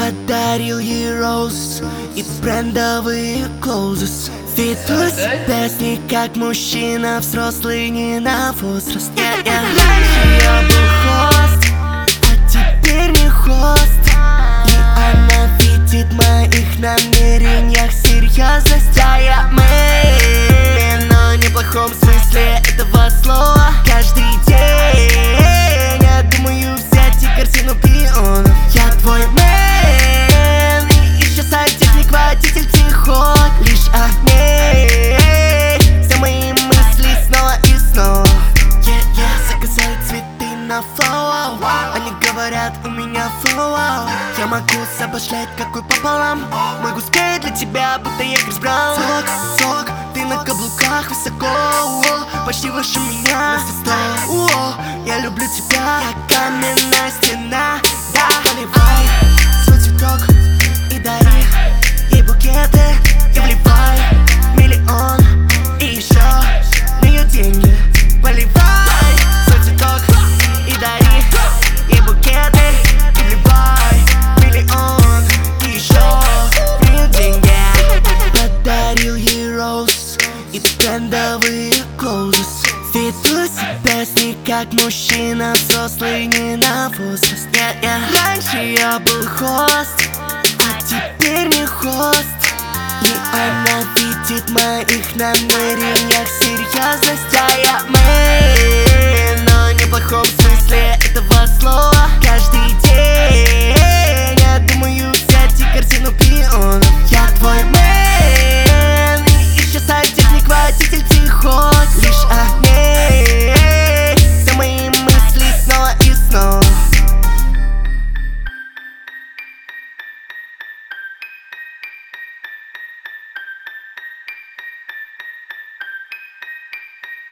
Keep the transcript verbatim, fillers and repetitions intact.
Подарил ей роуз и брендовые клоузес. Веду себя с ней как мужчина взрослый, не на возраст. yeah, yeah. Раньше я был хост, а теперь не хост. И она видит в моих намерениях серьезность. А я мы, но не в плохом смысле этого слова. Каждый день я думаю взять и картину пионов. Я твой мэн, и исчезает техник, водитель тихо. Лишь огней, все мои мысли снова и снова. yeah, yeah. Заказали цветы на флоу, они говорят, у меня флоу. Я могу обошлять какой пополам. Могу спеть для тебя, будто я Крис Браун. Сок, сок, ты на каблуках высоко, почти выше меня на все сто. Я люблю тебя, как каменная стена. Да, наливай свой цветок и дари ей букеты. И вливай миллион и еще на ее деньги. Поливай свой цветок и дари ей букеты. И вливай миллион и еще на ее деньги. Подарил ей роуз и брендовые клоузес. Веду себя с ней как мужчина взрослый, не на возраст. yeah, yeah. Раньше я был хост, а теперь не хост. И она видит в моих намерениях серьезность. А я мы, но не в плохом смысле этого слова. Каждый день